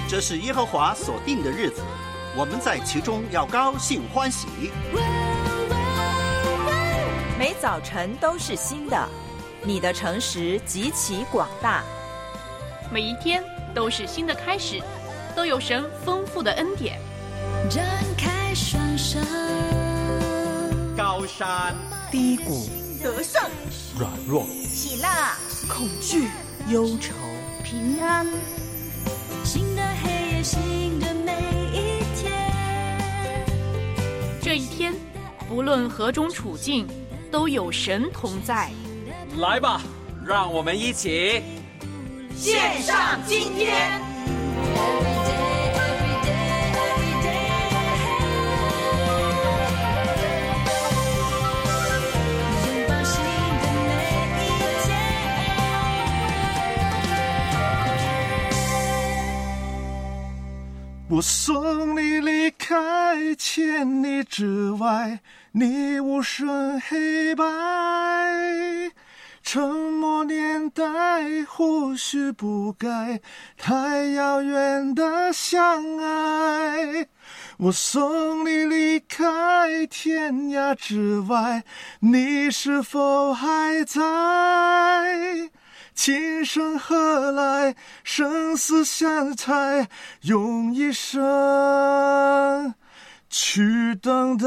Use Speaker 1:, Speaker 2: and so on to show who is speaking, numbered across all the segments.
Speaker 1: 这是耶和华所定的日子，我们在其中要高兴欢喜。
Speaker 2: 每早晨都是新的，你的诚实极其广大。
Speaker 3: 每一天都是新的开始，都有神丰富的恩典。
Speaker 4: 张开双手，
Speaker 1: 高山
Speaker 2: 低谷，
Speaker 5: 得胜，
Speaker 6: 软弱，
Speaker 5: 喜乐，
Speaker 2: 恐惧，忧愁，
Speaker 5: 平安。
Speaker 4: 新的黑夜，新的每一天。
Speaker 3: 这一天，不论何种处境，都有神同在。
Speaker 6: 来吧，让我们一起
Speaker 5: 献上今天。
Speaker 7: 我送你离开千里之外，你无声黑白，沉默年代或许不该太遥远的相爱。我送你离开天涯之外，你是否还在？今生何来，生死相猜，用一生去等待。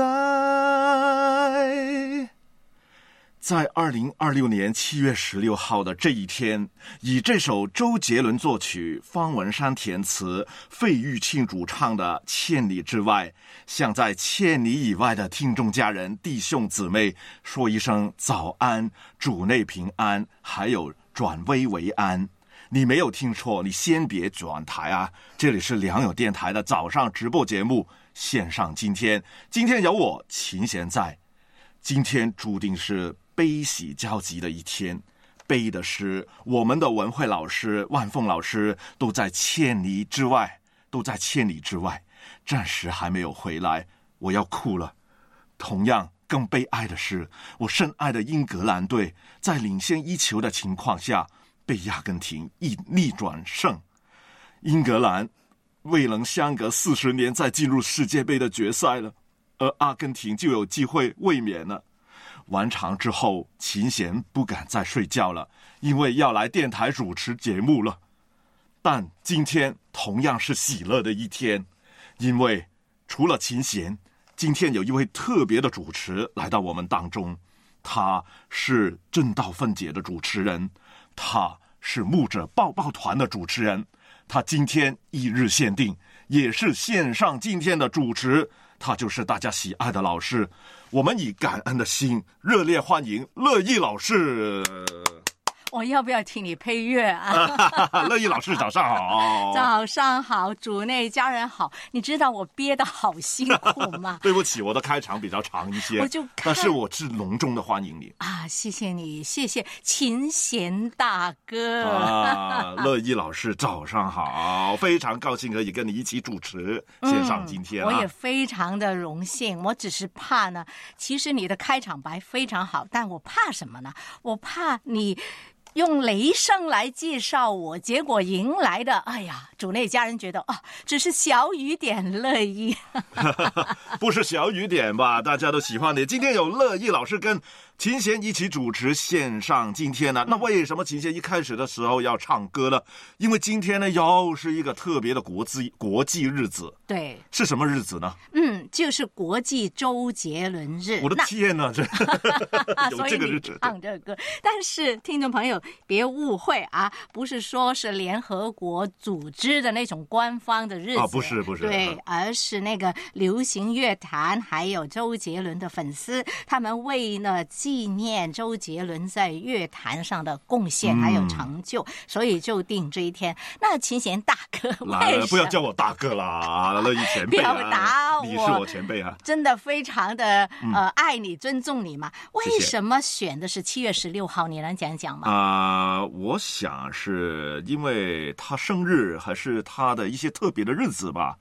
Speaker 7: 在2026年7月16号的这一天，以这首周杰伦作曲、方文山填词、费玉清主唱的《千里之外》，向在千里以外的听众家人、弟兄姊妹说一声早安，主内平安，还有转危为安。你没有听错，你先别转台啊！这里是良友电台的早上直播节目，线上今天有我秦贤在。今天注定是悲喜交集的一天，悲的是我们的文慧老师、万凤老师都在千里之外，暂时还没有回来，我要哭了。同样更悲哀的是，我深爱的英格兰队在领先1球的情况下被阿根廷逆转胜。英格兰未能相隔40年再进入世界杯的决赛了，而阿根廷就有机会卫冕了。完场之后，秦贤不敢再睡觉了，因为要来电台主持节目了。但今天同样是喜乐的一天，因为除了秦贤，今天有一位特别的主持来到我们当中，他是正道分解的主持人，他是牧者抱抱团的主持人，他今天1日限定，也是线上今天的主持，他就是大家喜爱的老师。我们以感恩的心热烈欢迎乐意老师。
Speaker 5: 我要不要听你配乐啊？
Speaker 7: 乐意老师早上好。
Speaker 5: 早上好，主内家人好。你知道我憋得好辛苦吗？
Speaker 7: 对不起，我的开场比较长一些，但是我是隆重的欢迎你
Speaker 5: 啊！谢谢你，谢谢秦贤大哥
Speaker 7: 啊！乐意老师早上好，非常高兴可以跟你一起主持线上今天
Speaker 5: 我也非常的荣幸。我只是怕呢，其实你的开场白非常好，但我怕什么呢？我怕你用雷声来介绍我，结果迎来的，哎呀，主内家人觉得只是小雨点乐意。
Speaker 7: 不是小雨点吧？大家都喜欢你。今天有乐意老师跟秦贤一起主持线上今天呢，那为什么秦贤一开始的时候要唱歌呢？因为今天呢又是一个特别的国际日子。
Speaker 5: 对，
Speaker 7: 是什么日子呢？
Speaker 5: 就是国际周杰伦日。
Speaker 7: 我的天哪，这有这个日子。
Speaker 5: 唱这个歌，但是听众朋友别误会啊，不是说是联合国组织的那种官方的日子
Speaker 7: 不是，
Speaker 5: 对，而是那个流行乐坛还有周杰伦的粉丝，他们为了纪念周杰伦在乐坛上的贡献还有成就，所以就定这一天。那秦贤大哥，
Speaker 7: 来不要叫我大哥啦，乐意前辈啊，
Speaker 5: 表达
Speaker 7: 你是我前辈啊，
Speaker 5: 真的非常的爱你尊重你嘛。为什么选的是7月16号？你能讲讲吗？
Speaker 7: 我想是因为他生日还是他的一些特别的日子吧。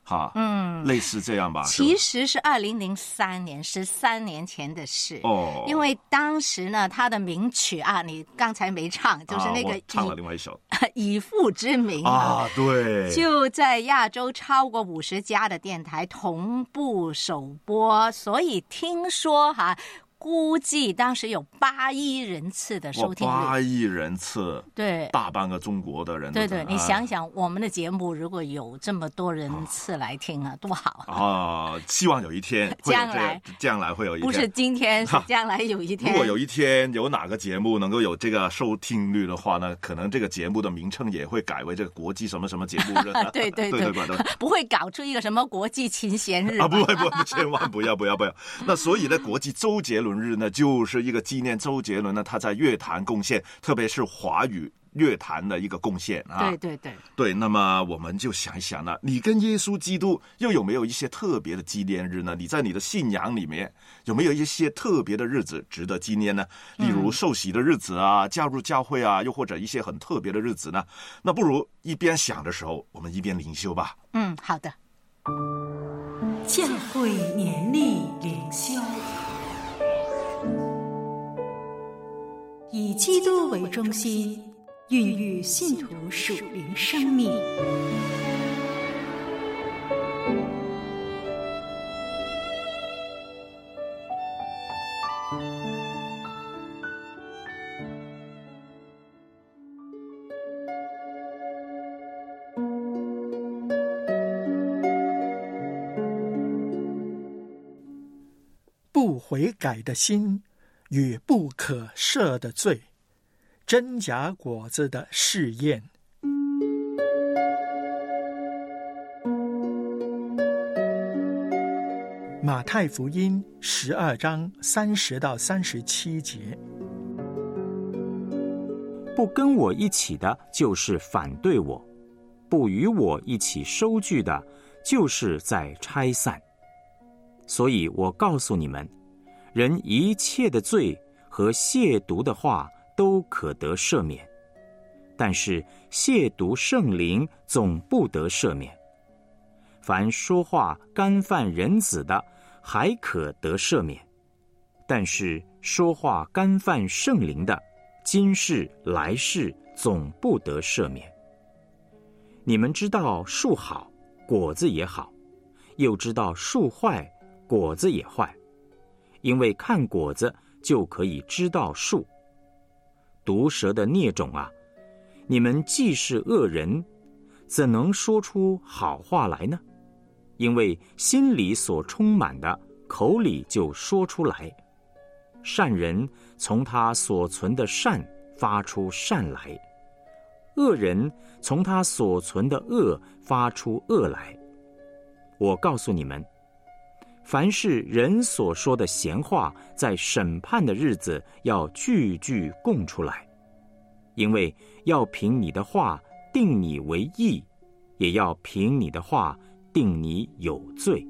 Speaker 7: 哈，类似这样吧。
Speaker 5: 其实是2003年，13年前的事。
Speaker 7: 哦，
Speaker 5: 因为当时呢，他的名曲啊，你刚才没唱，就是那个
Speaker 7: 我唱了另外一首
Speaker 5: 以父之名
Speaker 7: 啊，对，
Speaker 5: 就在亚洲超过50家的电台同步首播，所以听说估计当时有8亿人次的收听率
Speaker 7: ，8亿人次，
Speaker 5: 对，
Speaker 7: 大半个中国的人，
Speaker 5: 对，你想想，我们的节目如果有这么多人次来听啊，多好
Speaker 7: 啊！希望有一天会有将来会有一天，
Speaker 5: 不是今天，是将来有一天。
Speaker 7: 如果有一天有哪个节目能够有这个收听率的话呢，可能这个节目的名称也会改为这个国际什么什么节目日。
Speaker 5: 对，不会搞出一个什么国际琴弦日
Speaker 7: 啊！不会，千万不要。那所以呢，国际周杰伦日呢，就是一个纪念周杰伦呢他在乐坛贡献，特别是华语乐坛的一个贡献啊。对，那么我们就想一想呢，你跟耶稣基督又有没有一些特别的纪念日呢？你在你的信仰里面有没有一些特别的日子值得纪念呢？例如受洗的日子啊，加入教会啊，又或者一些很特别的日子呢？那不如一边想的时候，我们一边灵修吧。
Speaker 5: 好的。
Speaker 8: 教会年历灵修，以基督为中心，孕育信徒属灵生命。
Speaker 9: 不悔改的心与不可赦的罪，真假果子的试验。马太福音12章30到37节。
Speaker 10: 不跟我一起的，就是反对我；不与我一起收据的，就是在拆散。所以我告诉你们，人一切的罪和亵渎的话都可得赦免，但是亵渎圣灵总不得赦免。凡说话干犯人子的，还可得赦免，但是说话干犯圣灵的，今世来世总不得赦免。你们知道树好，果子也好，又知道树坏，果子也坏，因为看果子就可以知道树。毒蛇的孽种啊，你们既是恶人，怎能说出好话来呢？因为心里所充满的，口里就说出来。善人从他所存的善发出善来，恶人从他所存的恶发出恶来。我告诉你们，凡是人所说的闲话，在审判的日子要句句供出来，因为要凭你的话定你为义，也要凭你的话定你有罪。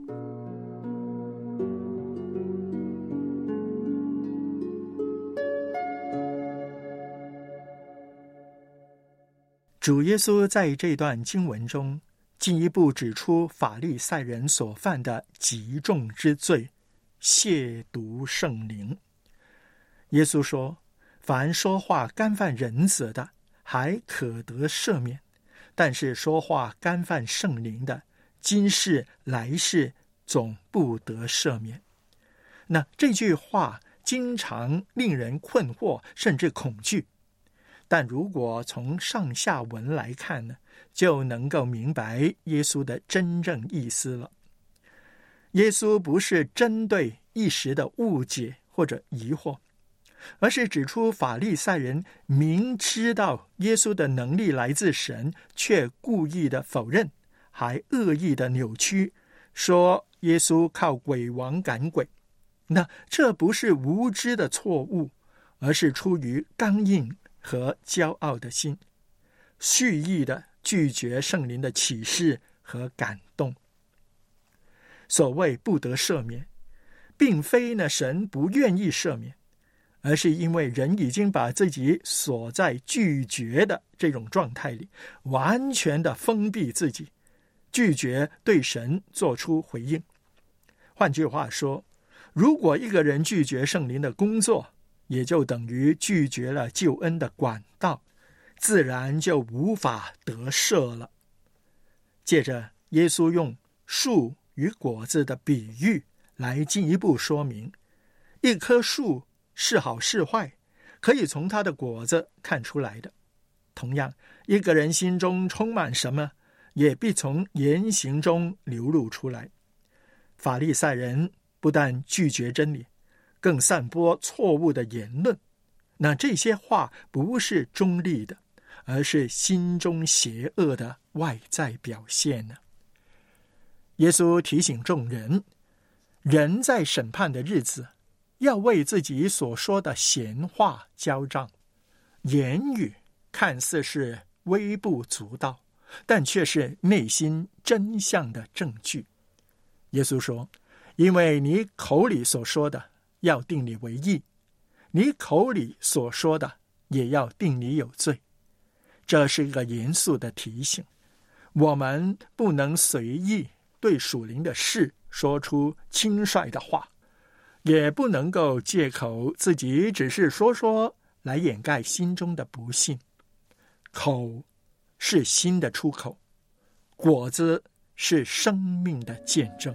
Speaker 9: 主耶稣在这段经文中进一步指出法利赛人所犯的极重之罪，亵渎圣灵。耶稣说，凡说话干犯人子的，还可得赦免，但是说话干犯圣灵的，今世来世总不得赦免。那这句话经常令人困惑，甚至恐惧。但如果从上下文来看呢，就能够明白耶稣的真正意思了。耶稣不是针对一时的误解或者疑惑，而是指出法利赛人明知道耶稣的能力来自神，却故意的否认，还恶意的扭曲，说耶稣靠鬼王赶鬼。那这不是无知的错误，而是出于刚硬和骄傲的心，蓄意的拒绝圣灵的启示和感动。所谓不得赦免，并非呢神不愿意赦免，而是因为人已经把自己锁在拒绝的这种状态里，完全的封闭自己， 拒绝对神做出回应。换句话说，如果一个人拒绝圣灵的工作，也就等于拒绝了救恩的管道，自然就无法得赦了。接着，耶稣用树与果子的比喻来进一步说明，一棵树是好是坏，可以从它的果子看出来的。同样，一个人心中充满什么，也必从言行中流露出来。法利赛人不但拒绝真理，更散播错误的言论。那这些话不是中立的，而是心中邪恶的外在表现呢。耶稣提醒众人，人在审判的日子，要为自己所说的闲话交账。言语看似是微不足道，但却是内心真相的证据。耶稣说，因为你口里所说的要定你为义，你口里所说的也要定你有罪。这是一个严肃的提醒，我们不能随意对属灵的事说出轻率的话，也不能够借口自己只是说说来掩盖心中的不信。口是心的出口，果子是生命的见证。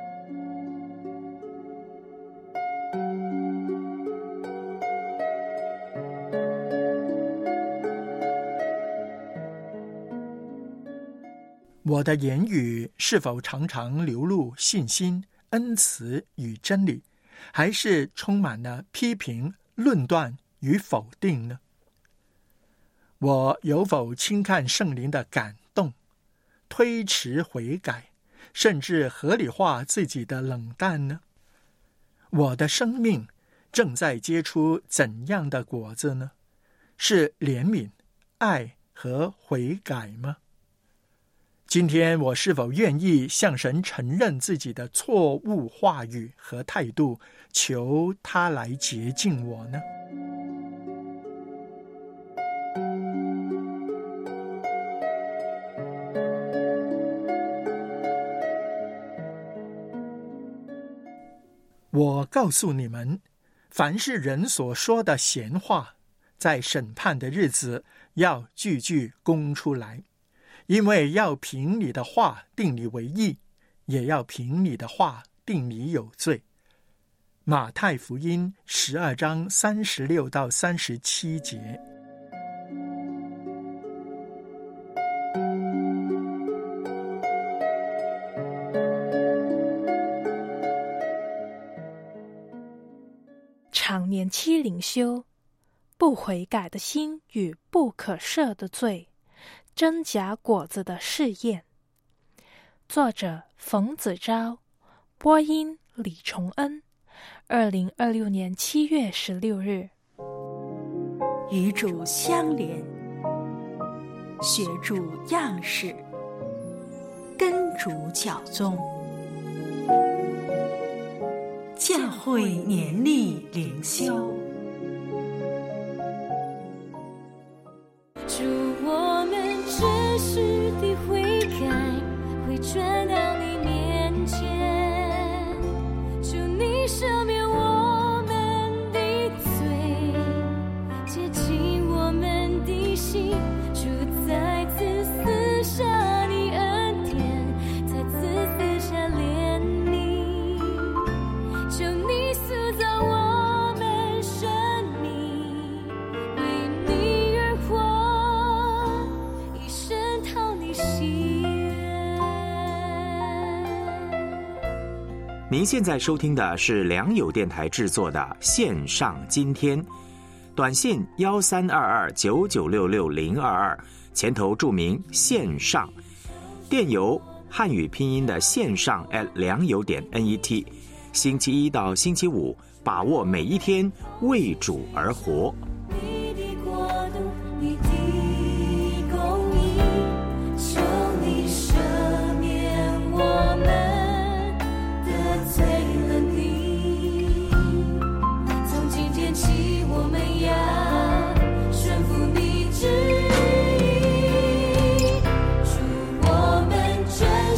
Speaker 9: 我的言语是否常常流露信心、恩慈与真理，还是充满了批评、论断与否定呢？我有否轻看圣灵的感动，推迟悔改，甚至合理化自己的冷淡呢？我的生命正在结出怎样的果子呢？是怜悯、爱和悔改吗？今天我是否愿意向神承认自己的错误话语和态度，求他来洁净我呢？我告诉你们，凡是人所说的闲话，在审判的日子要句句供出来，因为要凭你的话定你为义，也要凭你的话定你有罪。马太福音12章36到37节。
Speaker 11: 常年期灵修，不悔改的心与不可赦的罪，真假果子的试验。作者冯子昭，播音李崇恩。2026年7月16日。
Speaker 8: 与主相连，学主样式，跟主教宗。教会年历灵修。
Speaker 4: 祝我们真实的悔改，回转到你面前，求你赦免我们的罪，洁净我们的心，主再次赐下你恩典，再次赐下怜悯，求你塑造我们生命，为你而活，一生讨你喜悦。
Speaker 10: 您现在收听的是良友电台制作的线上今天，短信132299660022，前头注明线上，电邮汉语拼音的线上良友.net。星期一到星期五，把握每一天，为主而活。
Speaker 4: 你的国度，你的公义，求你赦免我们得罪了你。从今天起，我们要顺服你旨意，祝我们真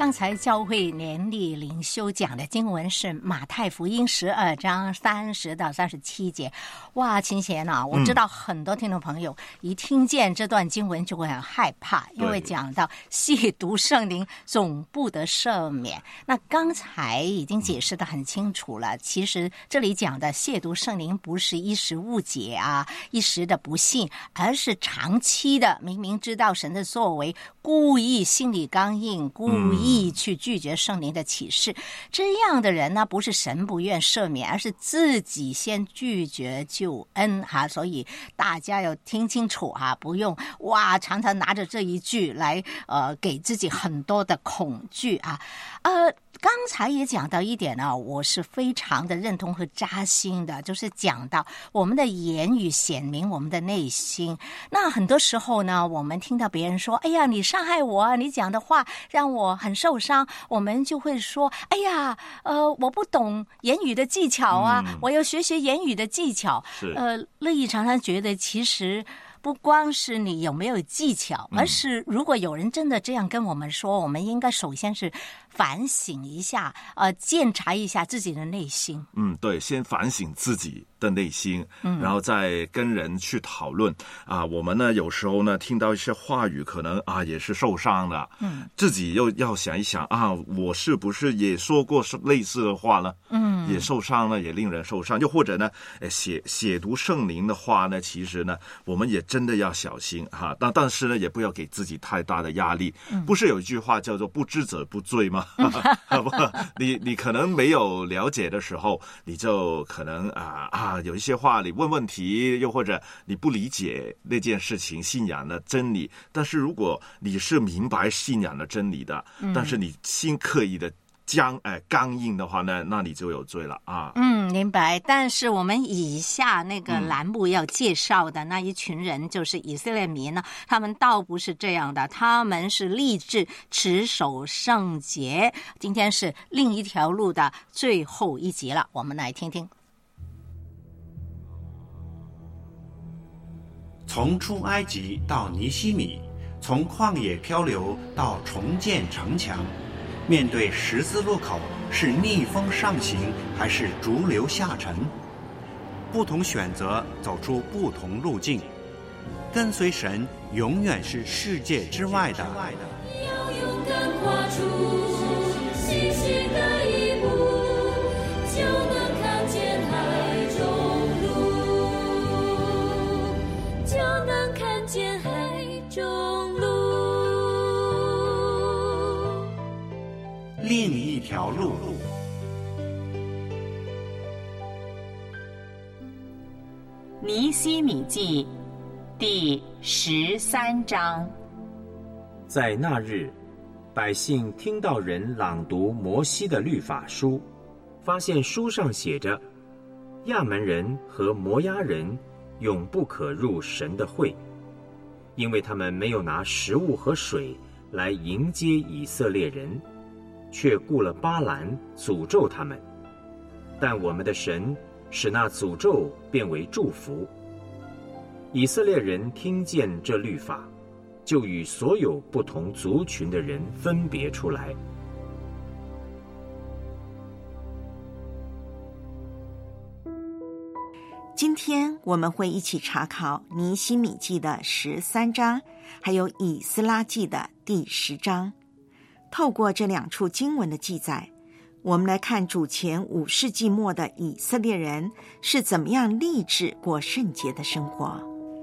Speaker 5: 刚才教会年历灵修讲的经文是马太福音12章30到37节。哇，秦贤啊，我知道很多听众朋友一听见这段经文就会很害怕，因为讲到亵渎圣灵总不得赦免。那刚才已经解释得很清楚了，其实这里讲的亵渎圣灵不是一时误解啊，一时的不信，而是长期的明明知道神的作为，故意心里刚硬，故意去拒绝圣灵的启示。这样的人呢，不是神不愿赦免，而是自己先拒绝救恩哈。所以大家要听清楚哈，不用常常拿着这一句来给自己很多的恐惧啊。刚才也讲到一点呢，我是非常的认同和扎心的，就是讲到我们的言语显明我们的内心。那很多时候呢，我们听到别人说，哎呀，你伤害我啊，你讲的话让我很受伤，我们就会说，哎呀，我不懂言语的技巧啊，我要学习言语的技巧。乐意常常觉得其实不光是你有没有技巧，而是如果有人真的这样跟我们说，我们应该首先是反省一下，检查一下自己的内心。
Speaker 7: 对，先反省自己的内心，然后再跟人去讨论啊。我们呢，有时候呢，听到一些话语，可能也是受伤的，自己又要想一想啊，我是不是也说过类似的话呢？也受伤了，也令人受伤。又或者呢，亵渎圣灵的话呢，其实呢，我们也真的要小心哈。但是呢，也不要给自己太大的压力。不是有一句话叫做不知者不罪吗？你可能没有了解的时候，你就可能有一些话你问题，又或者你不理解那件事情信仰的真理。但是如果你是明白信仰的真理的，但是你心刻意的刚硬的话呢，那你就有罪了啊。
Speaker 5: 明白。但是我们以下那个栏目要介绍的那一群人，就是以色列民呢，他们倒不是这样的，他们是立志持守圣洁。今天是另一条路的最后一集了，我们来听听。
Speaker 12: 从出埃及到尼希米，从旷野漂流到重建城墙，面对十字路口，是逆风上行还是逐流下沉？不同选择，走出不同路径。跟随神，永远是世界之外的。
Speaker 4: 要勇敢跨出信心的一步，就能看见海中路，就能看见海中路。
Speaker 12: 另一条路。
Speaker 2: 尼希米记第13章。
Speaker 10: 在那日，百姓听到人朗读摩西的律法书，发现书上写着，亚门人和摩押人永不可入神的会，因为他们没有拿食物和水来迎接以色列人，却雇了巴兰诅咒他们。但我们的神使那诅咒变为祝福。以色列人听见这律法，就与所有不同族群的人分别出来。
Speaker 13: 今天我们会一起查考尼希米记的13章，还有以斯拉记的第10章。透过这两处经文的记载，我们来看主前5世纪末的以色列人是怎么样立志过圣洁的生活。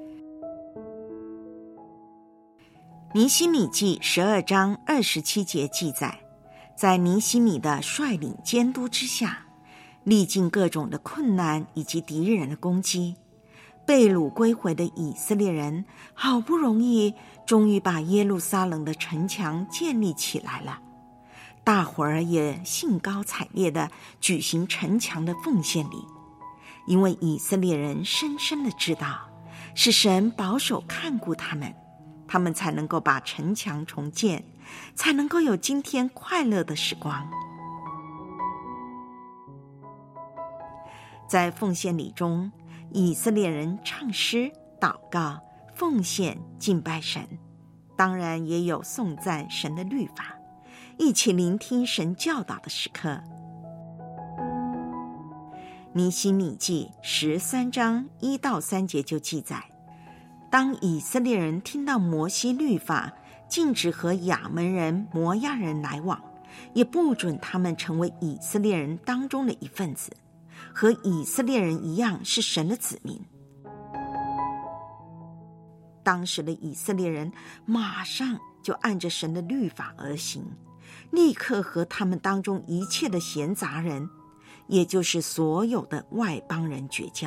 Speaker 13: 尼希米记12章27节记载，在尼希米的率领监督之下，历尽各种的困难以及敌人的攻击，被掳归回的以色列人好不容易终于把耶路撒冷的城墙建立起来了。大伙儿也兴高采烈地举行城墙的奉献礼，因为以色列人深深地知道，是神保守看顾他们，他们才能够把城墙重建，才能够有今天快乐的时光。在奉献礼中，以色列人唱诗、祷告、奉献、敬拜神，当然也有颂赞神的律法， 一起聆听神教导的时刻。尼希米记13章1到3节就记载，当以色列人听到摩西律法禁止和亚门人、摩押人来往，也不准他们成为以色列人当中的一份子，和以色列人一样是神的子民。当时的以色列人马上就按着神的律法而行，立刻和他们当中一切的闲杂人，也就是所有的外邦人绝交。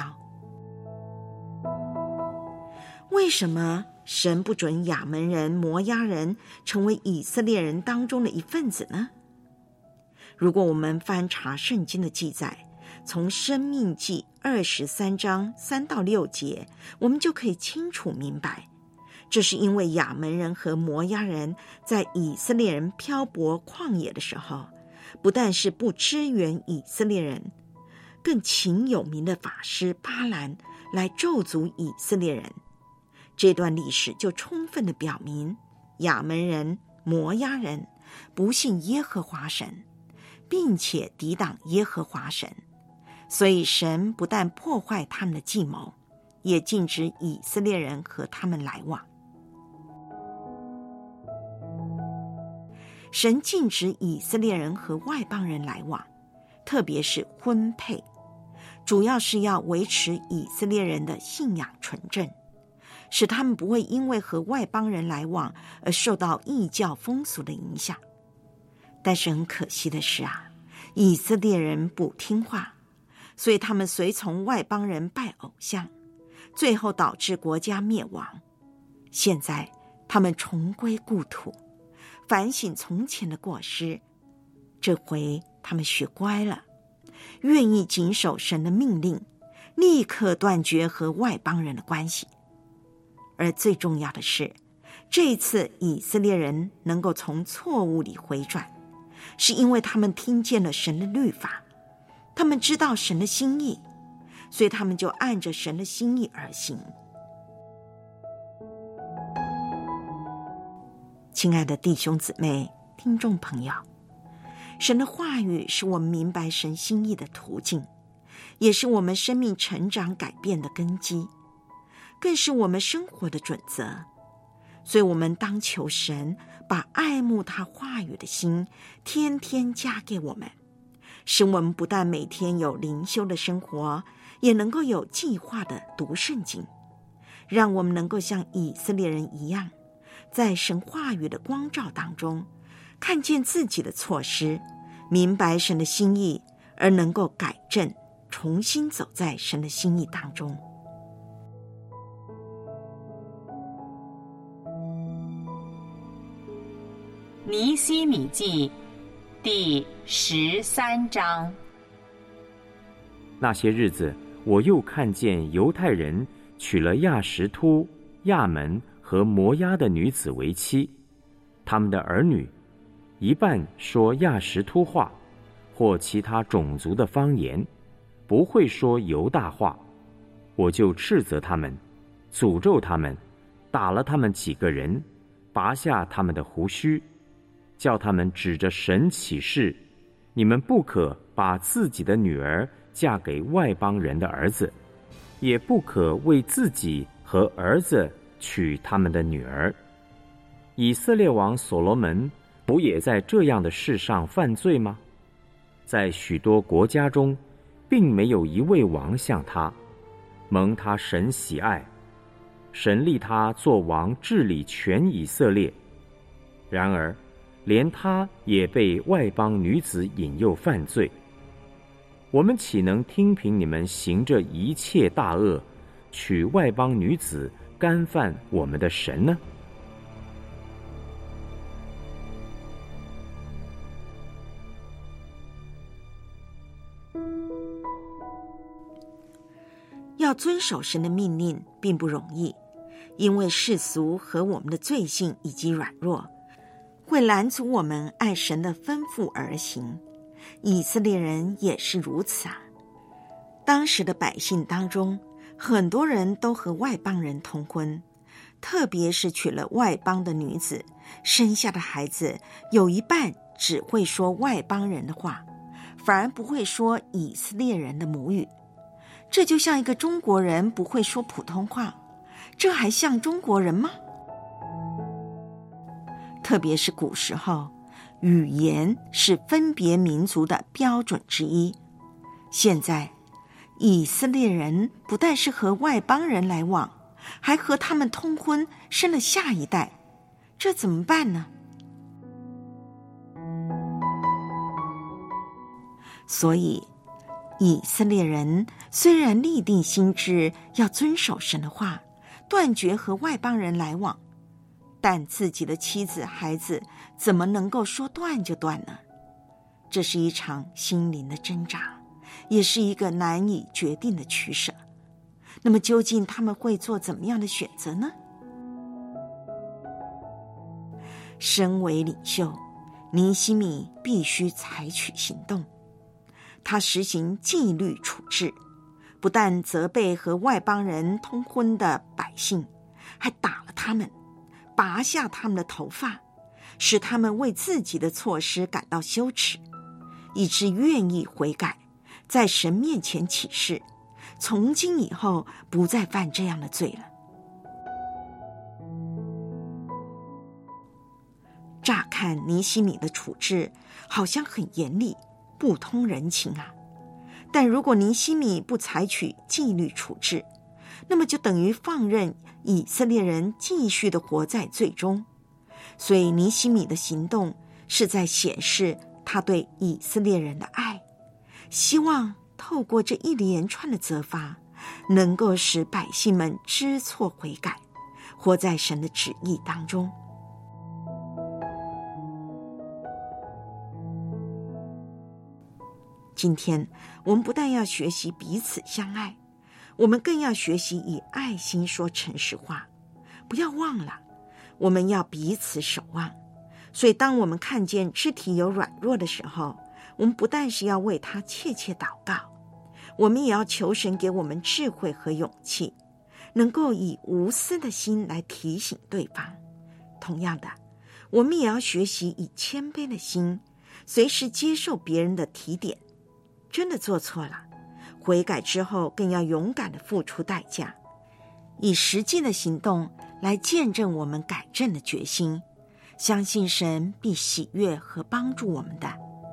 Speaker 13: 为什么神不准亚门人、摩押人成为以色列人当中的一份子呢？如果我们翻查圣经的记载，从申命记23章3到6节，我们就可以清楚明白，这是因为亚门人和摩押人在以色列人漂泊旷野的时候，不但是不支援以色列人，更请有名的法师巴兰来咒诅以色列人。这段历史就充分地表明，亚门人、摩押人不信耶和华神，并且抵挡耶和华神，所以神不但破坏他们的计谋，也禁止以色列人和他们来往。神禁止以色列人和外邦人来往，特别是婚配，主要是要维持以色列人的信仰纯正，使他们不会因为和外邦人来往而受到异教风俗的影响。但是很可惜的是以色列人不听话，所以他们随从外邦人拜偶像，最后导致国家灭亡。现在他们重归故土，反省从前的过失，这回他们学乖了，愿意谨守神的命令，立刻断绝和外邦人的关系。而最重要的是，这一次以色列人能够从错误里回转，是因为他们听见了神的律法，他们知道神的心意，所以他们就按着神的心意而行。亲爱的弟兄姊妹、听众朋友，神的话语是我们明白神心意的途径，也是我们生命成长改变的根基，更是我们生活的准则。所以我们当求神把爱慕他话语的心天天加给我们，使我们不但每天有灵修的生活，也能够有计划的读圣经，让我们能够像以色列人一样，在神话语的光照当中看见自己的错失，明白神的心意，而能够改正，重新走在神的心意当中。
Speaker 2: 尼希米记第13章。
Speaker 10: 那些日子，我又看见犹太人娶了亚实突、亚门和摩押的女子为妻，他们的儿女一半说亚实突话或其他种族的方言，不会说犹大话。我就斥责他们，诅咒他们，打了他们几个人，拔下他们的胡须，叫他们指着神起誓，你们不可把自己的女儿嫁给外邦人的儿子，也不可为自己和儿子娶他们的女儿。以色列王所罗门不也在这样的事上犯罪吗？在许多国家中，并没有一位王像他，蒙他神喜爱，神立他做王，治理全以色列。然而连他也被外邦女子引诱犯罪。我们岂能听凭你们行这一切大恶，娶外邦女子，干犯我们的神呢？
Speaker 13: 要遵守神的命令并不容易，因为世俗和我们的罪性以及软弱会拦阻我们按神的吩咐而行。以色列人也是如此当时的百姓当中，很多人都和外邦人通婚，特别是娶了外邦的女子，生下的孩子有一半只会说外邦人的话，反而不会说以色列人的母语。这就像一个中国人不会说普通话，这还像中国人吗？特别是古时候，语言是分别民族的标准之一。现在，以色列人不但是和外邦人来往，还和他们通婚，生了下一代，这怎么办呢？所以，以色列人虽然立定心志要遵守神的话，断绝和外邦人来往，但自己的妻子孩子怎么能够说断就断呢？这是一场心灵的挣扎，也是一个难以决定的取舍。那么究竟他们会做怎么样的选择呢？身为领袖，尼希米必须采取行动。他实行纪律处置，不但责备和外邦人通婚的百姓，还打了他们，拔下他们的头发，使他们为自己的错失感到羞耻，以致愿意悔改，在神面前起誓，从今以后不再犯这样的罪了。乍看尼希米的处置好像很严厉，不通人情啊。但如果尼希米不采取纪律处置，那么就等于放任以色列人继续的活在罪中。所以尼希米的行动是在显示他对以色列人的爱，希望透过这一连串的责罚，能够使百姓们知错悔改，活在神的旨意当中。今天我们不但要学习彼此相爱，我们更要学习以爱心说诚实话。不要忘了，我们要彼此守望。所以当我们看见肢体有软弱的时候，我们不但是要为他切切祷告，我们也要求神给我们智慧和勇气，能够以无私的心来提醒对方。同样的，我们也要学习以谦卑的心，随时接受别人的提点。真的做错了，悔改之后更要勇敢地付出代价，以实际的行动来见证我们改正的决心，相信神必喜悦和帮助我们的。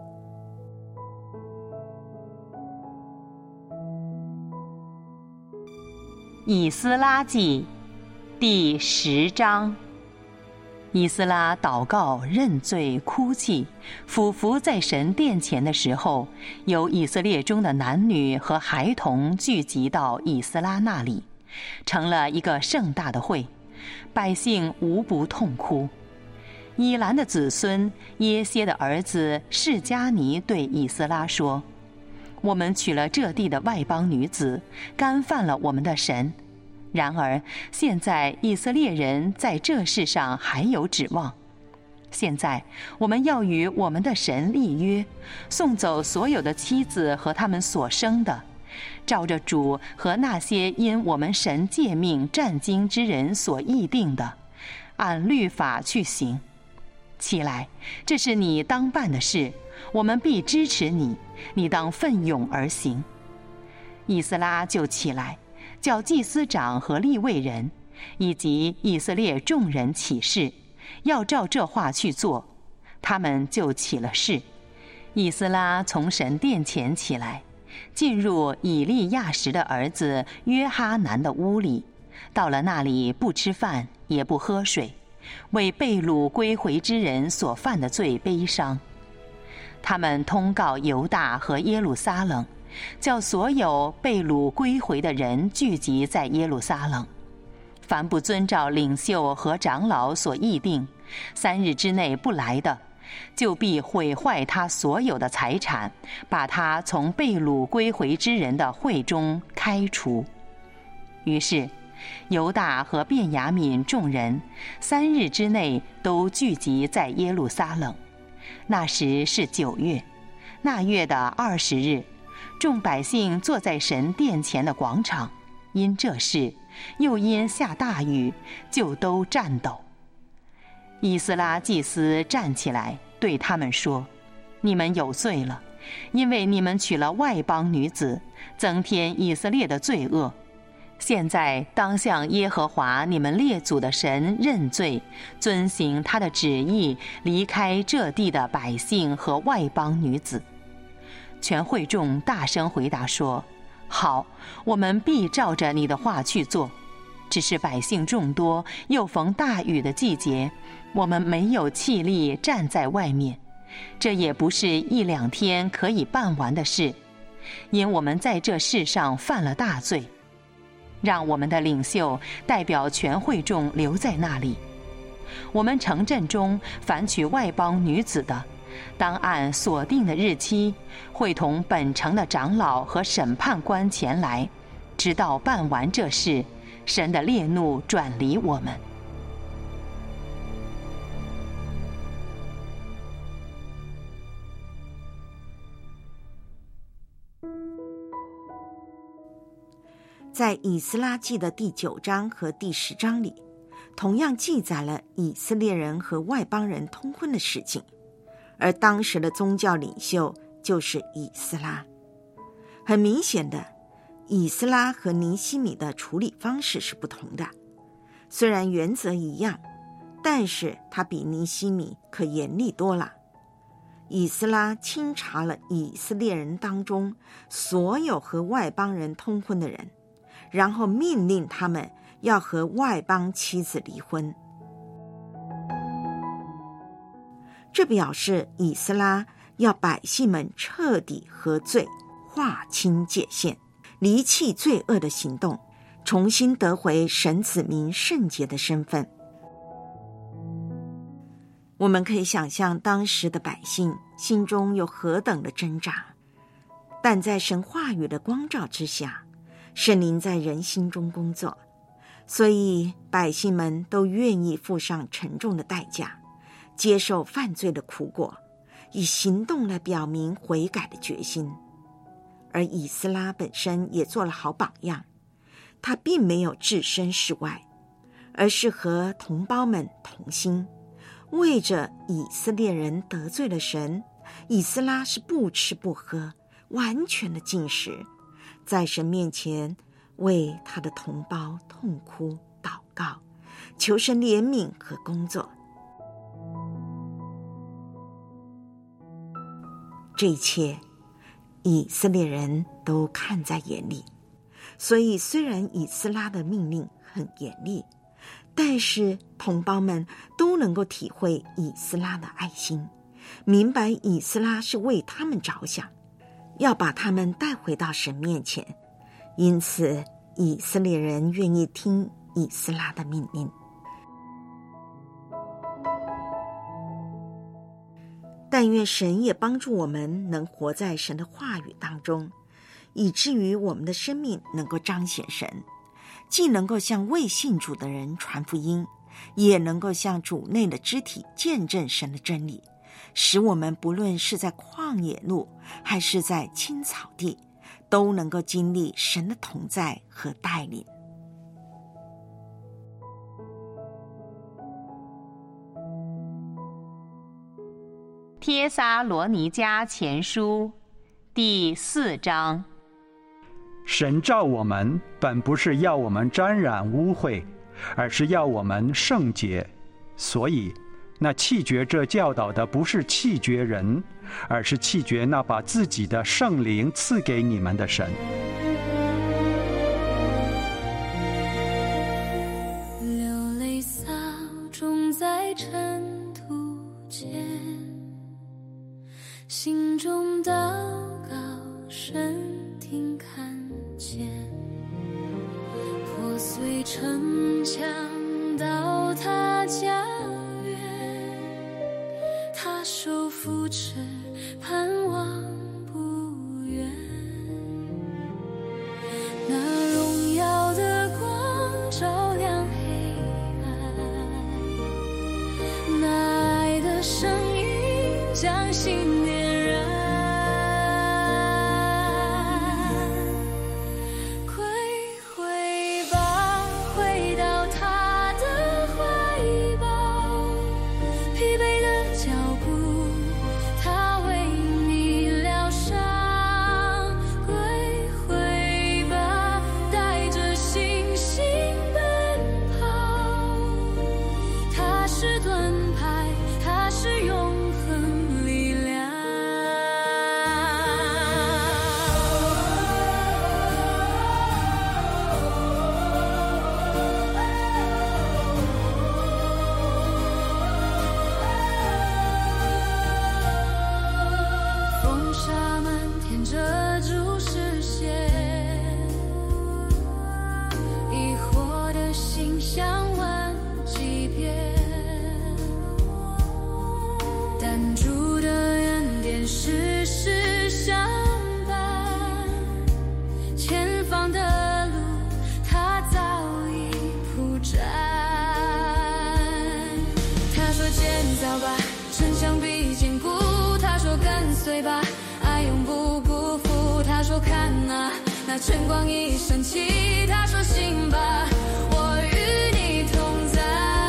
Speaker 14: 以斯拉记第10章。以斯拉祷告、认罪、哭泣，俯伏在神殿前的时候，有以色列中的男女和孩童聚集到以斯拉那里，成了一个盛大的会，百姓无不痛哭。以兰的子孙耶歇的儿子示迦尼对以斯拉说：“我们娶了这地的外邦女子，干犯了我们的神。然而现在以色列人在这事上还有指望。现在我们要与我们的神立约，送走所有的妻子和他们所生的，照着主和那些因我们神诫命战经之人所议定的，按律法去行。起来，这是你当办的事，我们必支持你，你当奋勇而行。”以斯拉就起来，叫祭司长和利未人以及以色列众人起誓，要照这话去做。他们就起了誓。以斯拉从神殿前起来，进入以利亚实的儿子约哈南的屋里，到了那里不吃饭也不喝水，为被掳归回之人所犯的罪悲伤。他们通告犹大和耶路撒冷，叫所有被掳归回的人聚集在耶路撒冷。凡不遵照领袖和长老所议定，3日之内不来的，就必毁坏他所有的财产，把他从被掳归回之人的会中开除。于是犹大和便雅悯众人3日之内都聚集在耶路撒冷。那时是9月，那月的20日，众百姓坐在神殿前的广场，因这事又因下大雨，就都颤抖。以斯拉祭司站起来， 对他们说：你们有罪了，因为你们娶了外邦女子，增添以色列的罪恶。现在当向耶和华你们列祖的神认罪，遵行他的旨意，离开这地的百姓和外邦女子。全会众大声回答说：好，我们必照着你的话去做。只是百姓众多，又逢大雨的季节，我们没有气力站在外面，这也不是一两天可以办完的事，因我们在这世上犯了大罪。让我们的领袖代表全会众留在那里。我们城镇中凡娶外邦女子的，当按所定的日期，会同本城的长老和审判官前来，直到办完这事，神的烈怒转离我们。
Speaker 13: 在以斯拉记的第9章和第10章里，同样记载了以色列人和外邦人通婚的事情，而当时的宗教领袖就是以斯拉。很明显的，以斯拉和尼希米的处理方式是不同的，虽然原则一样，但是他比尼希米可严厉多了。以斯拉清查了以色列人当中所有和外邦人通婚的人，然后命令他们要和外邦妻子离婚。这表示以斯拉要百姓们彻底和罪，划清界限，离弃罪恶的行动，重新得回神子民圣洁的身份。我们可以想象当时的百姓心中有何等的挣扎，但在神话语的光照之下，圣灵在人心中工作，所以百姓们都愿意付上沉重的代价，接受犯罪的苦果，以行动来表明悔改的决心。而以斯拉本身也做了好榜样，他并没有置身事外，而是和同胞们同心，为着以色列人得罪了神，以斯拉是不吃不喝，完全的禁食，在神面前为他的同胞痛哭祷告，求神怜悯和工作。这一切以色列人都看在眼里，所以虽然以斯拉的命令很严厉，但是同胞们都能够体会以斯拉的爱心，明白以斯拉是为他们着想，要把他们带回到神面前，因此以色列人愿意听以斯拉的命令。但愿神也帮助我们能活在神的话语当中，以至于我们的生命能够彰显神，既能够向未信主的人传福音，也能够向主内的肢体见证神的真理，使我们不论是在旷野路还是在青草地，都能够经历神的同在和带领。
Speaker 14: 帖撒罗尼迦前书第4章。
Speaker 15: 神召我们本不是要我们沾染污秽，而是要我们圣洁。所以那弃绝这教导的不是弃绝人，而是弃绝那把自己的圣灵赐给你们的神。
Speaker 4: 流泪撒种在尘土间，心中祷告神听看见，破碎城墙到他家园，他手扶持盼望不远，那荣耀的光照亮黑暗，那爱的声音将心点燃，归回吧，回到他的怀抱，疲惫的脚步随吧，爱永不辜负。他说看啊，那晨光一升起，他说醒吧，我与你同在。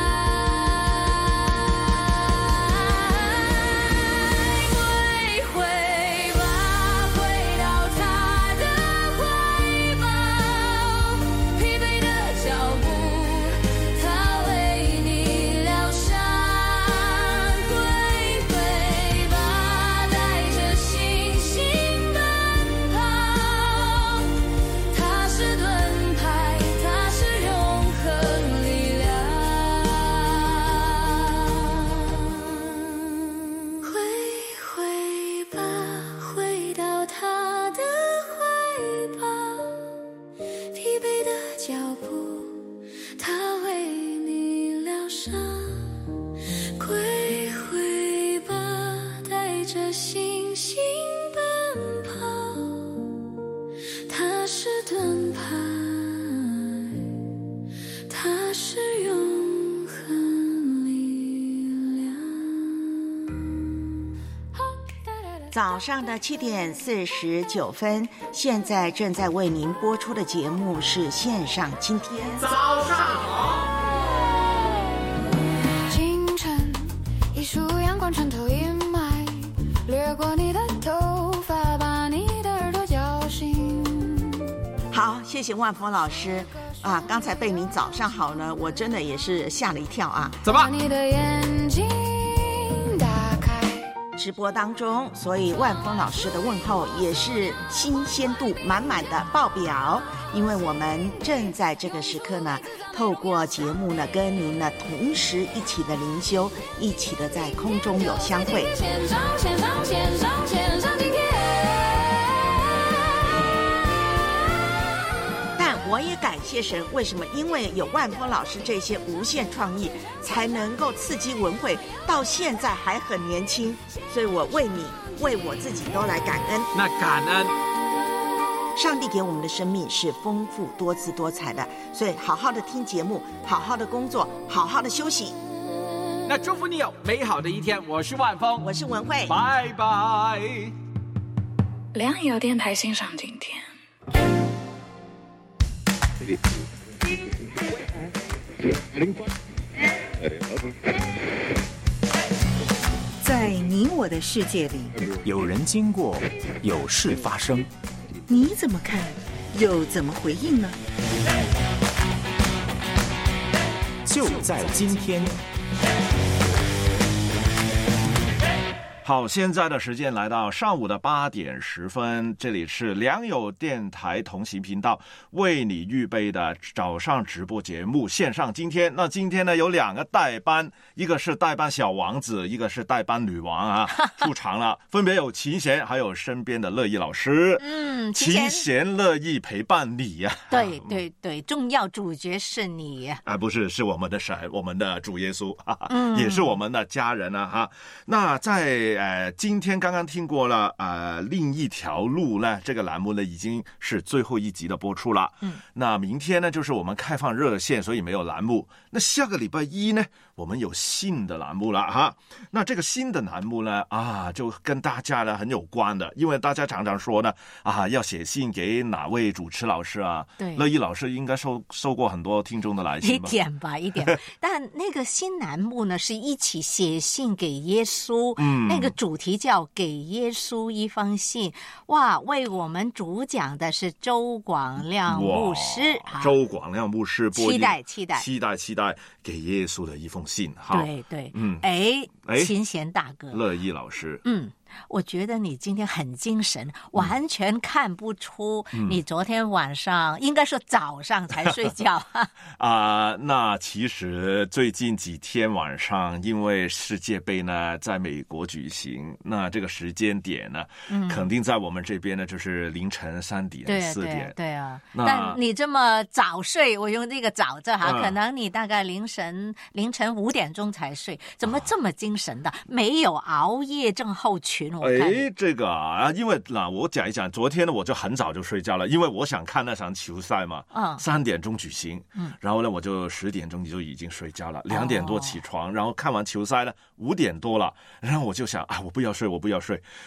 Speaker 13: 早上的7点49分，现在正在为您播出的节目是线上今天。
Speaker 6: 早上好。
Speaker 4: 清晨，一束阳光穿透阴霾，掠过你的头发，把你的耳朵叫醒。
Speaker 13: 好，谢谢万峰老师啊！刚才被你早上好呢，我真的也是吓了一跳啊！
Speaker 6: 怎么？
Speaker 4: 你的眼睛打开。
Speaker 13: 直播当中，所以万峰老师的问候也是新鲜度满满的爆表，因为我们正在这个时刻呢，透过节目呢，跟您呢同时一起的灵修，一起的在空中有相会。
Speaker 4: 线上今天。
Speaker 13: 我也感谢神，为什么？因为有万峰老师这些无限创意，才能够刺激文慧到现在还很年轻，所以我为你、为我自己都来感恩。
Speaker 6: 那感恩，
Speaker 13: 上帝给我们的生命是丰富多姿多彩的，所以好好的听节目，好好的工作，好好的休息。
Speaker 6: 那祝福你有美好的一天。我是万峰，
Speaker 13: 我是文慧，
Speaker 6: 拜拜。
Speaker 16: 良友电台欣赏今天。
Speaker 8: 在你我的世界里，
Speaker 10: 有人经过，有事发生，
Speaker 8: 你怎么看，又怎么回应呢？
Speaker 10: 就在今天。
Speaker 7: 好，现在的时间来到上午的8点10分，这里是良友电台同行频道为你预备的早上直播节目线上今天。那今天呢有2个代班，一个是代班小王子，一个是代班女王啊，出场了，分别有秦贤还有身边的乐意老师。秦贤乐意陪伴你呀、啊。
Speaker 5: 对对对，重要主角是你
Speaker 7: 啊，不是，是我们的神，我们的主耶稣，也是我们的家人啊哈。那在今天刚刚听过了另一条路呢，这个栏目呢已经是最后一集的播出了。那明天呢就是我们开放热线，所以没有栏目。那下个礼拜1呢，我们有新的栏目了哈。那这个新的栏目呢就跟大家呢很有关的，因为大家常常说呢要写信给哪位主持老师啊？对，乐意老师应该收过很多听众的来信吧？
Speaker 5: 一点。但那个新栏目呢是一起写信给耶稣，那个主题叫给耶稣一封信。哇，为我们主讲的是周广亮牧师。
Speaker 7: 周广亮牧师，
Speaker 5: 期待
Speaker 7: 给耶稣的一封信。
Speaker 5: 对，秦贤大哥，
Speaker 7: 乐意老师，
Speaker 5: 我觉得你今天很精神，完全看不出你昨天晚上应该说早上才睡觉
Speaker 7: 那其实最近几天晚上，因为世界杯呢在美国举行，那这个时间点呢，肯定在我们这边呢就是凌晨3点4点。
Speaker 5: 对啊，但你这么早睡，我用这个早字可能你大概凌晨5点钟才睡，怎么这么精神的？没有熬夜症候群。
Speaker 7: 这个因为我讲一讲，昨天呢我就很早就睡觉了，因为我想看那场球赛嘛，3点钟举行，然后呢我就10点钟就已经睡觉了，2点多起床，然后看完球赛呢5点多了，然后我就想我不要睡，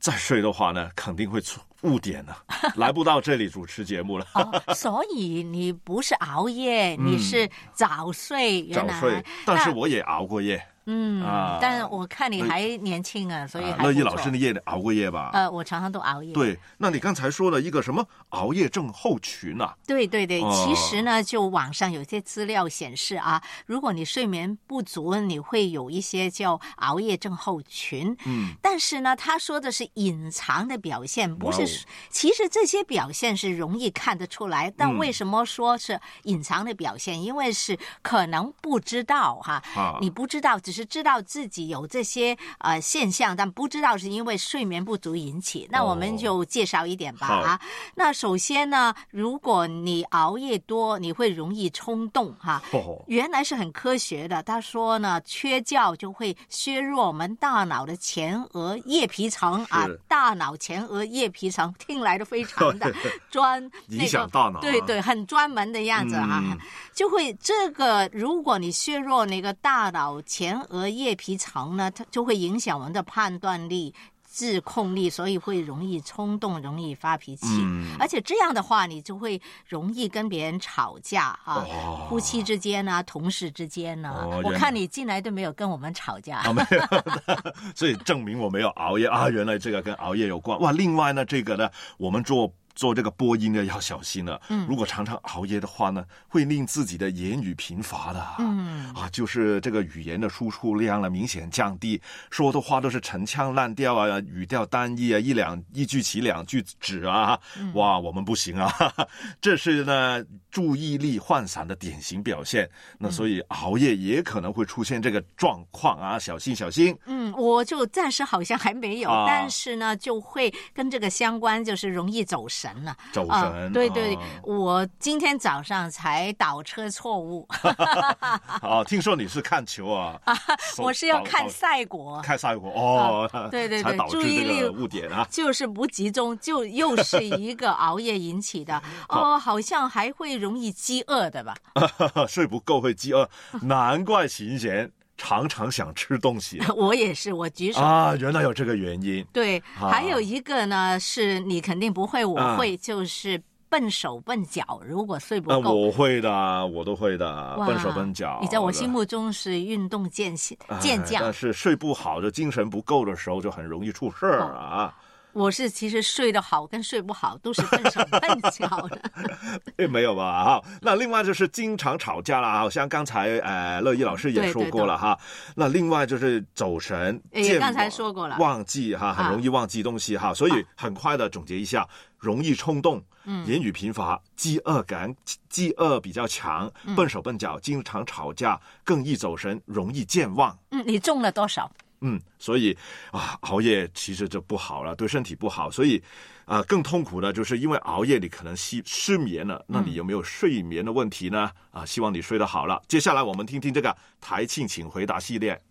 Speaker 7: 再睡的话呢，肯定会误点了，来不到这里主持节目了。
Speaker 5: 所以你不是熬夜，你是早睡。原来
Speaker 7: 早睡，但是我也熬过夜。
Speaker 5: 但我看你还年轻啊，所以还
Speaker 7: 乐意老师你也熬过夜吧？
Speaker 5: 我常常都熬夜。
Speaker 7: 对，那你刚才说了一个什么熬夜症候群啊？
Speaker 5: 对对对，其实呢，就网上有些资料显示啊，如果你睡眠不足，你会有一些叫熬夜症候群。但是呢，他说的是隐藏的表现，不是。其实这些表现是容易看得出来，但为什么说是隐藏的表现？因为是可能不知道你不知道，只是知道自己有这些现象，但不知道是因为睡眠不足引起。那我们就介绍一点吧那首先呢，如果你熬夜多，你会容易冲动原来是很科学的。他说呢，缺觉就会削弱我们大脑的前额叶皮层大脑前额叶皮层听来的非常的
Speaker 7: 影响大脑
Speaker 5: 对对，很专门的样子就会这个，如果你削弱那个大脑前额叶皮层呢，它就会影响我们的判断力、自控力，所以会容易冲动，容易发脾气。而且这样的话，你就会容易跟别人吵架夫妻之间同事之间我看你进来都没有跟我们吵架
Speaker 7: 没有所以证明我没有熬夜原来这个跟熬夜有关。另外呢，这个呢，我们做这个播音的要小心了。如果常常熬夜的话呢，会令自己的言语贫乏的。就是这个语言的输出量呢明显降低，说的话都是陈腔滥调语调单一一句起两句止我们不行这是呢注意力涣散的典型表现。那所以熬夜也可能会出现这个状况小心。
Speaker 5: 我就暂时好像还没有但是呢就会跟这个相关，就是容易走神了。对对，我今天早上才倒车错误
Speaker 7: 听说你是看球
Speaker 5: 我是要看赛果对对对，
Speaker 7: 才导致这个误点
Speaker 5: 就是不集中，就又是一个熬夜引起的好像还会容易饥饿的吧
Speaker 7: 睡不够会饥饿，难怪秦贤常常想吃东西
Speaker 5: 我也是，我举手
Speaker 7: 原来有这个原因。
Speaker 5: 对还有一个呢，是你肯定不会，我会就是笨手笨脚，如果睡不够
Speaker 7: 我会的，我都会的，笨手笨脚。
Speaker 5: 你在我心目中是运动健将
Speaker 7: 但是睡不好就精神不够的时候就很容易出事
Speaker 5: 我是其实睡得好跟睡不好都是笨手笨脚的
Speaker 7: 没有吧那另外就是经常吵架了好像刚才乐意老师也说过了那另外就是走神
Speaker 5: 也刚才说过了，
Speaker 7: 忘记很容易忘记东西所以很快的总结一下，容易冲动，言语贫乏，饥饿比较强，笨手笨脚，经常吵架，更易走神，容易健忘。
Speaker 5: 你中了多少？
Speaker 7: 所以熬夜其实就不好了，对身体不好。所以更痛苦的就是因为熬夜你可能失眠了，那你有没有睡眠的问题呢？希望你睡得好了。接下来我们听听这个台庆请回答系列。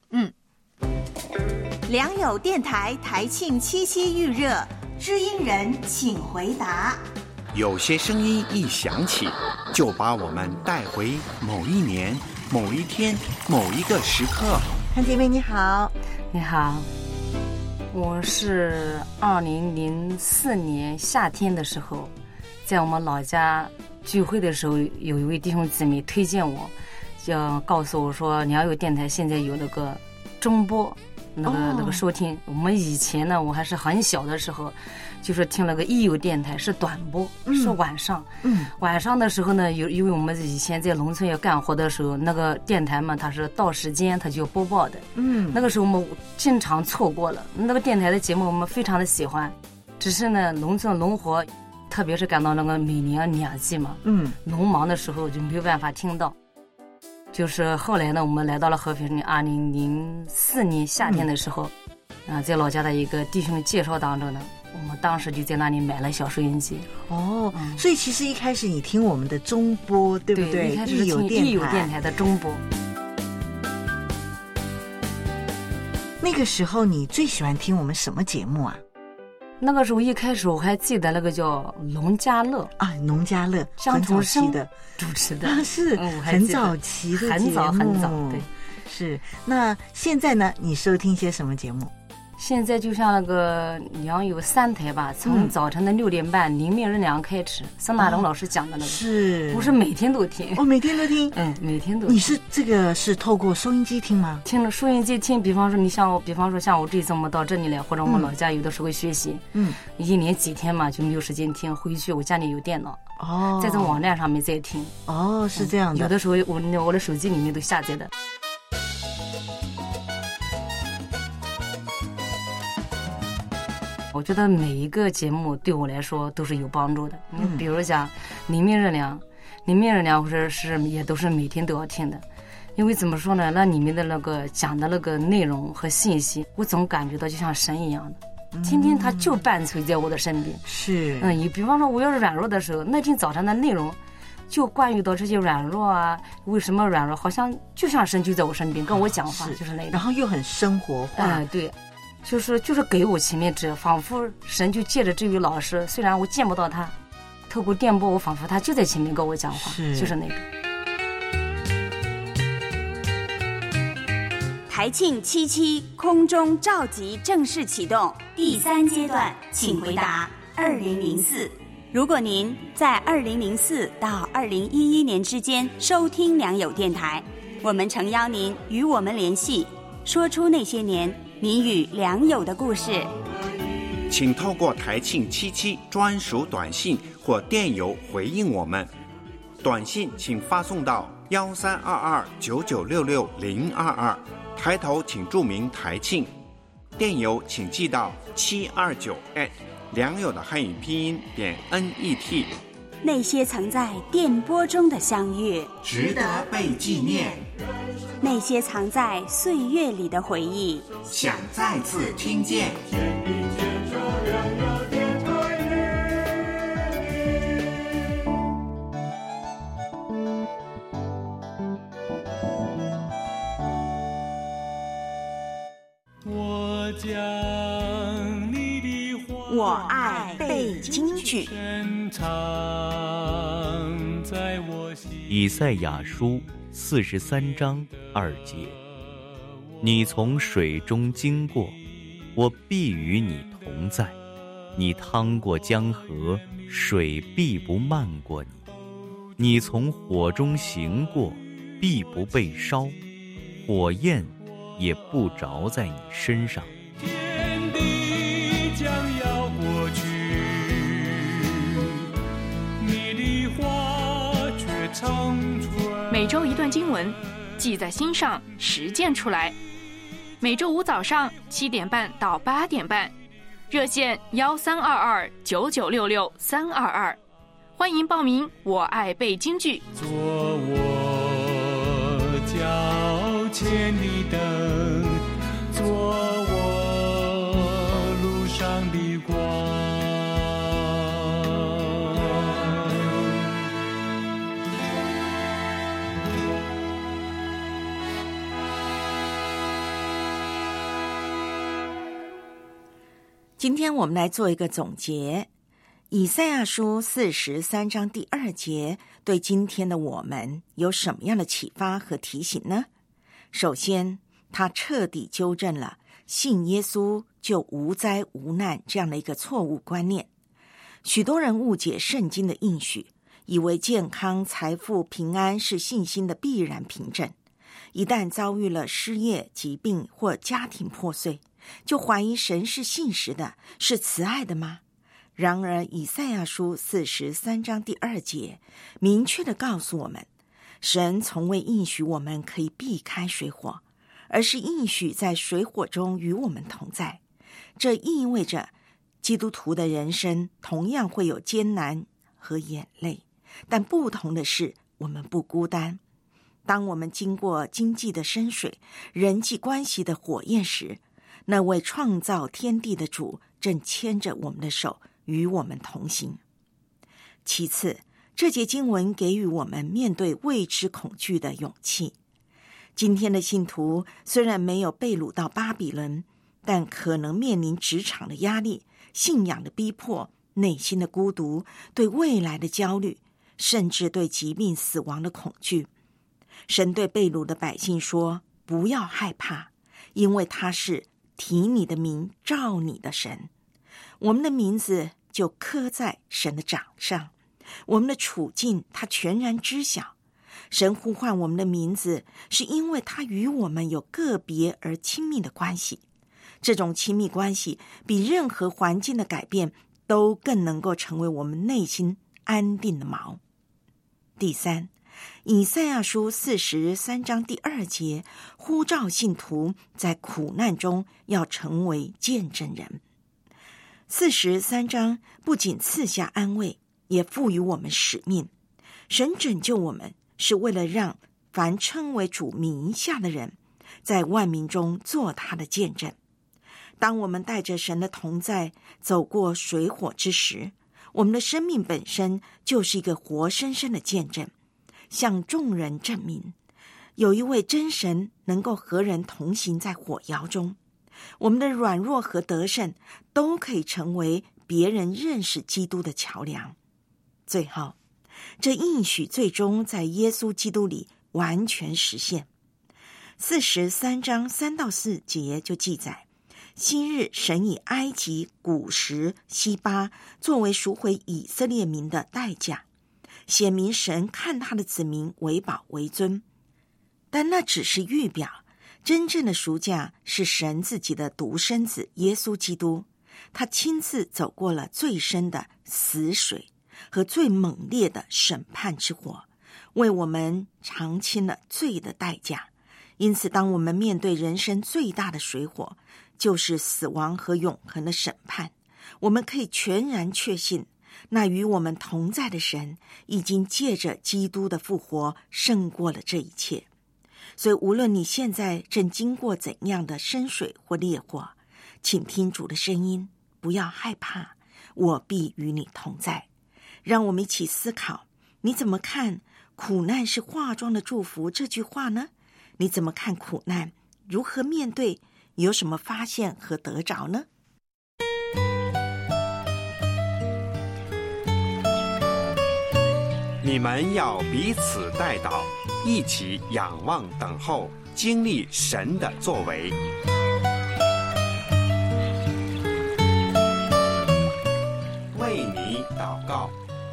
Speaker 13: 良友电台台庆七夕预热，知音人请回答。
Speaker 12: 有些声音一响起，就把我们带回某一年、某一天、某一个时刻。
Speaker 13: 潘姐妹你好。
Speaker 17: 你好，我是2004年夏天的时候，在我们老家聚会的时候，有一位弟兄姊妹推荐我，就告诉我说你要有电台，现在有那个中波那个收听。我们以前呢，我还是很小的时候，就是听了个益友电台，是短波，是晚上。晚上的时候呢，因为我们以前在农村要干活的时候，那个电台嘛，它是到时间它就播报的。那个时候我们经常错过了那个电台的节目，我们非常的喜欢。只是呢，农村农活，特别是赶到那个每年2季嘛，农忙的时候就没有办法听到。就是后来呢，我们来到了合肥2004年夏天的时候，在老家的一个弟兄介绍当中呢，我们当时就在那里买了小收音机。
Speaker 13: 所以其实一开始你听我们的中波，对不对？
Speaker 17: 一开始是听益友电台的中波。
Speaker 13: 那个时候你最喜欢听我们什么节目啊？
Speaker 17: 那个时候一开始我还记得那个叫农家乐
Speaker 13: 农家乐，
Speaker 17: 像主持的
Speaker 13: 是很早期的节目，
Speaker 17: 很早对。
Speaker 13: 是。那现在呢，你收听些什么节目？
Speaker 17: 现在就像那个粮有3台吧，从早晨的6点半灵命日粮开始，桑大龙老师讲的那个，
Speaker 18: 是
Speaker 17: 不是每天都听？
Speaker 18: 每天都听。
Speaker 17: 每天都听。
Speaker 18: 你是这个是透过收音机听吗？
Speaker 17: 听了收音机听，比方说像我这次我们到这里来，或者我们老家有的时候学习，一连几天嘛就没有时间听，回去我家里有电脑，在这网站上面再听。
Speaker 18: 是这样的。
Speaker 17: 有的时候我的手机里面都下载的。我觉得每一个节目对我来说都是有帮助的。比如讲灵命日粮或者是也都是每天都要听的。因为怎么说呢，那里面的那个讲的那个内容和信息，我总感觉到就像神一样的，天天他就伴随在我的身边。
Speaker 18: 是，
Speaker 17: 你比方说我要是软弱的时候，那天早上的内容就关于到这些软弱啊，为什么软弱，好像就像神就在我身边跟我讲话，就是那种，
Speaker 18: 然后又很生活化。
Speaker 17: 对。就是给我启明者，仿佛神就借着这位老师，虽然我见不到他，透过电波，我仿佛他就在前面跟我讲话，就是那个。
Speaker 19: 台庆77空中召集正式启动第3阶段，请回答2004。如果您在2004到2011年之间收听良友电台，我们诚邀您与我们联系，说出那些年您与良友的故事。
Speaker 12: 请透过台庆77专属短信或电邮回应我们。短信请发送到13229966-022，抬头请注明台庆。电邮请寄到729@良友的汉语拼音.net。
Speaker 19: 那些曾在电波中的相遇，
Speaker 12: 值得被纪念。
Speaker 19: 那些藏在岁月里的回忆，
Speaker 12: 想再次听见。
Speaker 19: 我爱背京剧。
Speaker 20: 以赛亚书43章2节：你从水中经过，我必与你同在；你趟过江河，水必不漫过你；你从火中行过，必不被烧，火焰也不着在你身上。
Speaker 4: 天地将要过去，你的话却长存。
Speaker 3: 每周一段经文，记在心上，实践出来。每周五早上7点半到8点半，热线13229966-322，欢迎报名。我爱背京剧。
Speaker 4: 做我脚前的灯，做我路上的光。
Speaker 13: 今天我们来做一个总结。以赛亚书43章第2节对今天的我们有什么样的启发和提醒呢？首先，他彻底纠正了信耶稣就无灾无难这样的一个错误观念。许多人误解圣经的应许，以为健康、财富、平安是信心的必然凭证。一旦遭遇了失业、疾病或家庭破碎，就怀疑神是信实的，是慈爱的吗？然而以赛亚书43章第2节明确地告诉我们，神从未应许我们可以避开水火，而是应许在水火中与我们同在。这意味着基督徒的人生同样会有艰难和眼泪，但不同的是，我们不孤单。当我们经过经济的深水、人际关系的火焰时，那位创造天地的主正牵着我们的手，与我们同行。其次，这节经文给予我们面对未知恐惧的勇气。今天的信徒虽然没有被掳到巴比伦，但可能面临职场的压力、信仰的逼迫、内心的孤独、对未来的焦虑，甚至对疾病死亡的恐惧。神对被掳的百姓说，不要害怕，因为他是提你的名召你的神，我们的名字就刻在神的掌上，我们的处境他全然知晓。神呼唤我们的名字，是因为他与我们有个别而亲密的关系。这种亲密关系比任何环境的改变都更能够成为我们内心安定的锚。第三，以赛亚书43章第2节呼召信徒在苦难中要成为见证人。43章不仅赐下安慰，也赋予我们使命。神拯救我们是为了让凡称为主名下的人在万民中做他的见证。当我们带着神的同在走过水火之时，我们的生命本身就是一个活生生的见证，向众人证明有一位真神能够和人同行在火窑中。我们的软弱和得胜都可以成为别人认识基督的桥梁。最后，这应许最终在耶稣基督里完全实现。43章3到4节就记载，昔日神以埃及、古时、西巴作为赎回以色列民的代价，显明神看他的子民为宝为尊。但那只是预表，真正的赎价是神自己的独生子耶稣基督，他亲自走过了最深的死水和最猛烈的审判之火，为我们偿清了罪的代价。因此，当我们面对人生最大的水火，就是死亡和永恒的审判，我们可以全然确信，那与我们同在的神已经借着基督的复活胜过了这一切。所以无论你现在正经过怎样的深水或烈火，请听主的声音，不要害怕，我必与你同在。让我们一起思考，你怎么看苦难是化妆的祝福这句话呢？你怎么看苦难？如何面对？有什么发现和得着呢？
Speaker 12: 你们要彼此代祷，一起仰望等候，经历神的作为。为你祷告。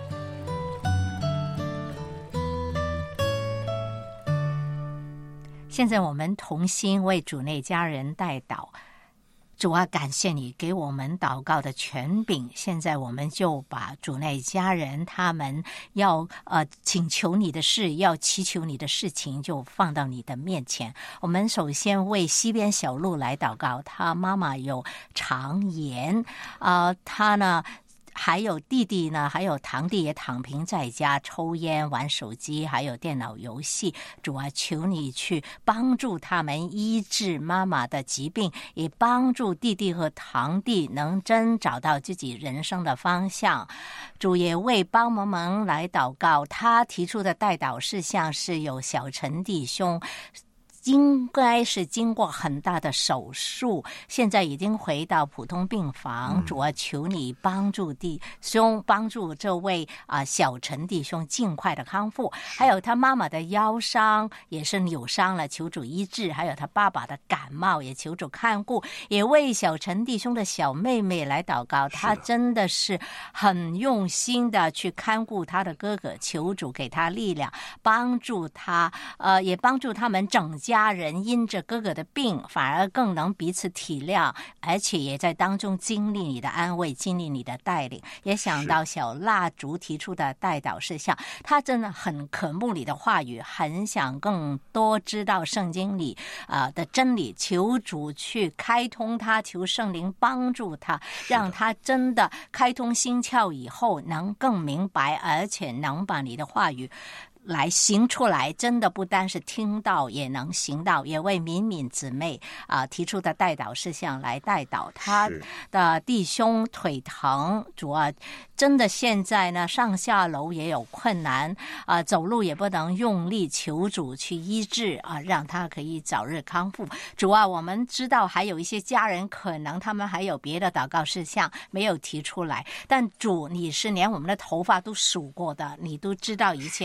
Speaker 5: 现在我们同心为主内家人代祷。主啊，感谢你给我们祷告的权柄。现在我们就把主内家人他们要请求你的事，要祈求你的事情，就放到你的面前。我们首先为西边小路来祷告，他妈妈有肠炎，他呢还有弟弟呢，还有堂弟也躺平在家抽烟玩手机还有电脑游戏。主啊，求你去帮助他们医治妈妈的疾病，也帮助弟弟和堂弟能真找到自己人生的方向。主也为帮忙们来祷告，他提出的代祷事项是有小陈弟兄应该是经过很大的手术，现在已经回到普通病房。主啊，求你帮助弟兄，帮助这位小陈弟兄尽快的康复。还有他妈妈的腰伤也是扭伤了，求主医治。还有他爸爸的感冒，也求主看顾。也为小陈弟兄的小妹妹来祷告，他真的是很用心的去看顾他的哥哥，求主给他力量，帮助他，也帮助他们整家人因着哥哥的病反而更能彼此体谅，而且也在当中经历你的安慰，经历你的带领。也想到小蜡烛提出的代祷事项，他真的很渴慕你的话语，很想更多知道圣经里的真理，求主去开通他，求圣灵帮助他，让他真的开通心窍以后能更明白，而且能把你的话语来行出来，真的不单是听到，也能行到。也为敏敏姊妹提出的代祷事项来代祷，他的弟兄腿疼，主啊，真的现在呢上下楼也有困难走路也不能用力，求主去医治让他可以早日康复。主啊，我们知道还有一些家人可能他们还有别的祷告事项没有提出来，但主，你是连我们的头发都数过的，你都知道一切，求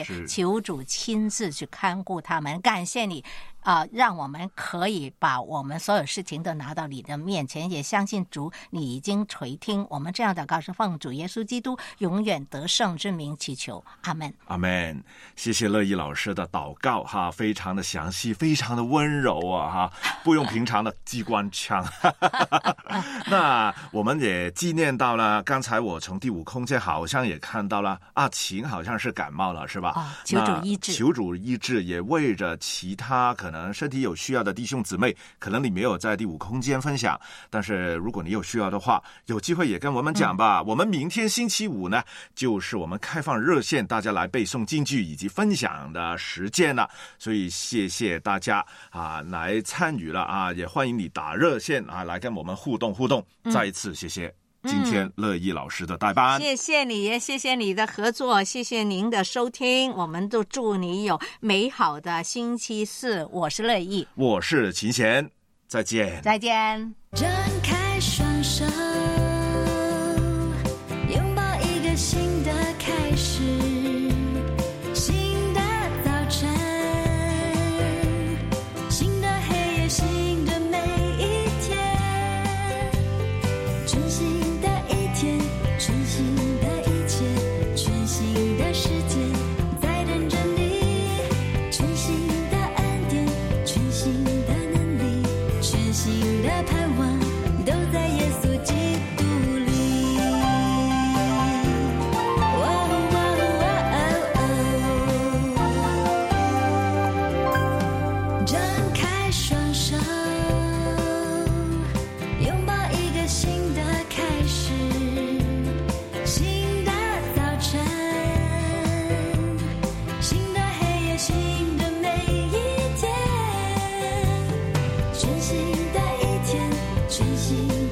Speaker 5: 求主亲自去看顾他们。感谢你让我们可以把我们所有事情都拿到你的面前，也相信主你已经垂听我们这样的告，是奉主耶稣基督永远得胜之名祈求，阿们。
Speaker 7: 阿们。谢谢乐意老师的祷告哈，非常的详细，非常的温柔哈，不用平常的机关枪。那我们也纪念到了，刚才我从第5空间好像也看到了阿琴好像是感冒了是吧？
Speaker 5: 求主医治，
Speaker 7: 求主医治，也为着其他可能身体有需要的弟兄姊妹，可能你没有在第5空间分享，但是如果你有需要的话，有机会也跟我们讲吧。我们明天星期5呢，就是我们开放热线，大家来背诵金句以及分享的时间了，所以谢谢大家来参与了也欢迎你打热线来跟我们互动。再一次谢谢今天乐意老师的代班，
Speaker 5: 谢谢你，也谢谢你的合作，谢谢您的收听，我们都祝你有美好的星期4。我是乐意，
Speaker 7: 我是秦贤，再见，
Speaker 5: 再见。
Speaker 4: 张开双手，拥抱一个新的开始，新的早晨，新的黑夜，新的每一天，全新的一天，全新的一切，全新的世界在等着你，全新的恩典，全新的能力，全新的盼望都在耶稣基督里。张开双手，拥抱一个新的开始，新的早晨，新的黑夜，新的每一天，全新的一天，全新